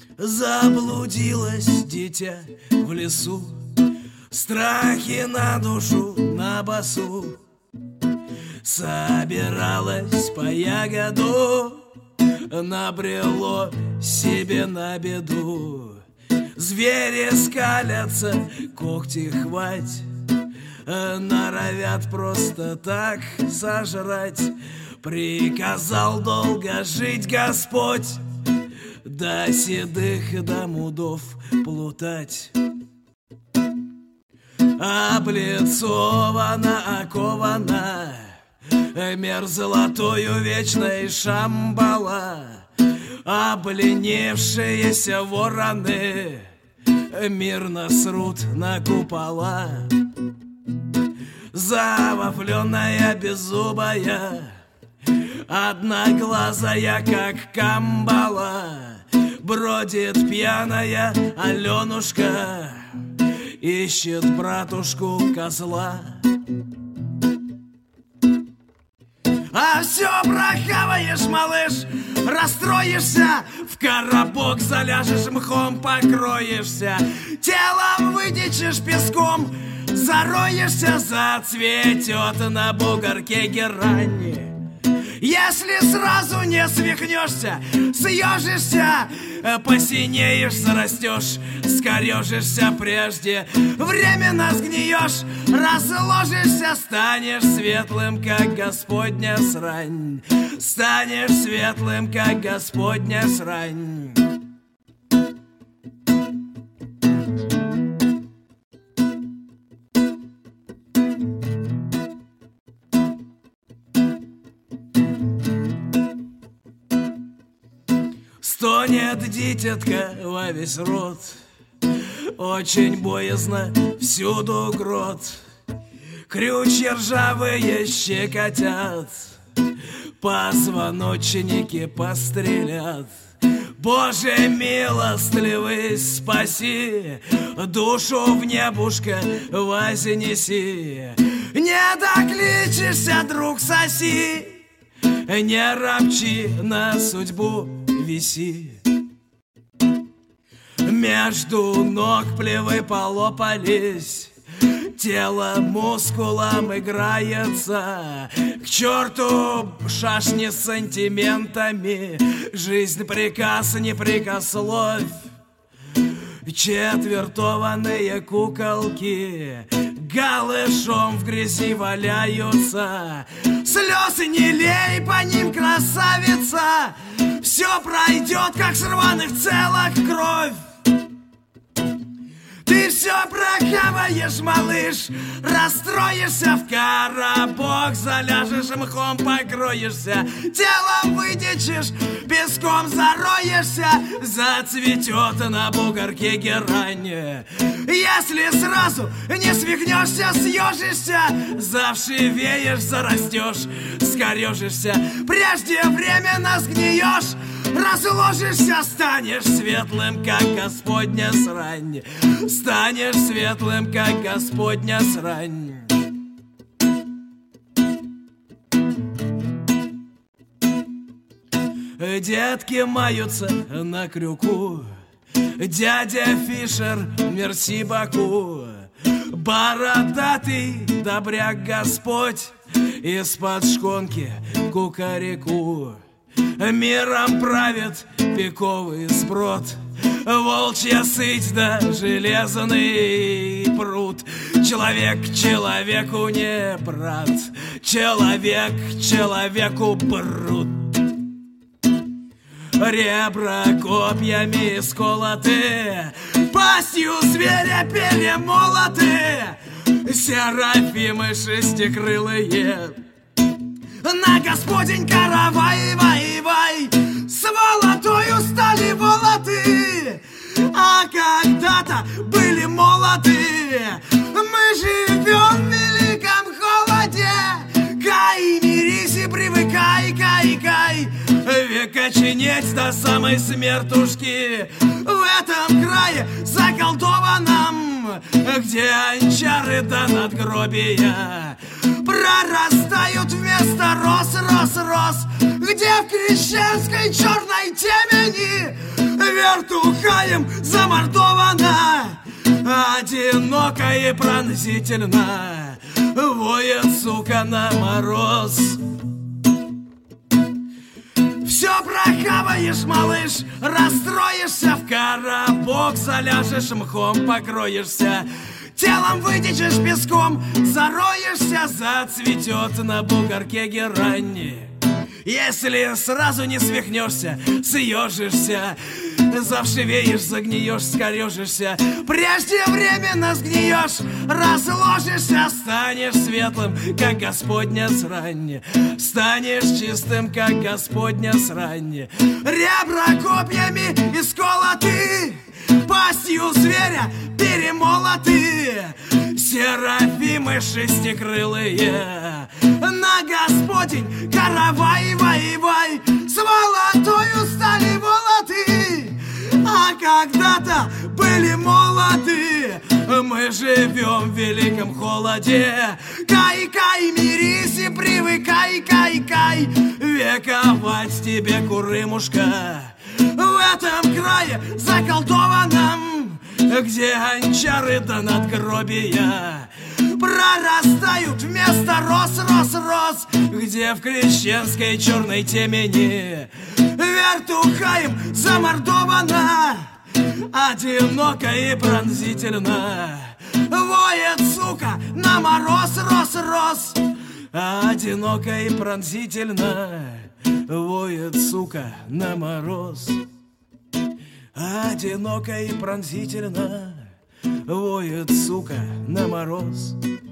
Заблудилось дитя в лесу, страхи на душу на басу. Собиралась по ягоду, набрело себе на беду. Звери скалятся, когти хвать, норовят просто так сожрать. Приказал долго жить Господь, до седых до мудов плутать. Облицована, окована мер золотою вечной Шамбала. Обленившиеся вороны мирно срут на купола. Завафленная беззубая, одноглазая, как камбала, бродит пьяная Аленушка, ищет братушку козла. А все прохаваешь, малыш, расстроишься, в коробок заляжешь, мхом покроешься, телом выдичишь песком, зароешься, зацветет на бугорке герань. Если сразу не свихнешься, съежишься, посинеешь, зарастешь, скорежишься прежде, временно сгниешь, разложишься, станешь светлым, как Господня срань, станешь светлым, как Господня срань. Стонет дитятка во весь рот, очень боязно, всюду грот. Крючья ржавые щекотят, позвоночники пострелят. Боже милостливый, спаси, душу в небушка вознеси. Не докличешься, друг, соси, не ропчи, на судьбу виси. Между ног плевы полопались, тело мускулом играется. К черту шашни с сантиментами, жизнь приказ не прикословь. Четвертованные куколки голышом в грязи валяются. Слез не лей, по ним, красавица, все пройдет, как с рваных целок кровь. Ты все прохаваешь, малыш, расстроишься, в коробок заляжешь, мхом покроешься, телом выдичишь, песком зароешься, зацветет на бугорке герань. Если сразу не свихнешься, съежишься, завшивеешь, зарастешь, скорежишься, преждевременно сгниешь, разложишься, станешь светлым, как Господня срань, станешь светлым, как Господня срань. Детки маются на крюку, дядя Фишер, мерси Баку. Бородатый добряк Господь из-под шконки кукареку. Миром правит пиковый сброд, волчья сыть да железный пруд. Человек человеку не брат, человек человеку брут. Ребра копьями сколоты, пастью зверя перемолоты, серафимы шестикрылые. На Господень каравай, вай, вай, с волотою стали волоты, а когда-то были молоды. Мы живем в великом холоде, кай, мирись и привыкай, кай, кай, век окоченеть до самой смертушки в этом крае заколдованном, где анчары да надгробия прорастают вместо роз, роз, роз, где в крещенской черной темени вертухаем замордована, одиноко и пронзительно воет, сука, на мороз. Все прохаваешь, малыш, расстроишься, в коробок заляжешь, мхом покроешься, телом вытечешь песком, зароешься, зацветет на бугорке герань. Если сразу не свихнешься, съежишься, завшивеешь, загниешь, скорежишься, преждевременно сгниешь, разложишься, станешь светлым, как Господня срань, станешь чистым, как Господня срань. Ребра копьями исколоты, пастью зверя перемолоты, серафимы шестикрылые, на Господень каравай, вай, с молотою стали молоты. А когда-то были молоды, мы живем в великом холоде. Кай, мирись и привыкай, кай, вековать тебе, курымушка, в этом крае заколдованном, где гончары да надгробия прорастают вместо роз, где в крещенской черной темени вертухаем замордована, одиноко и пронзительно воет, сука, на мороз, рос. Одиноко и пронзительно воет, сука, на мороз. Одиноко и пронзительно воет, сука, на мороз.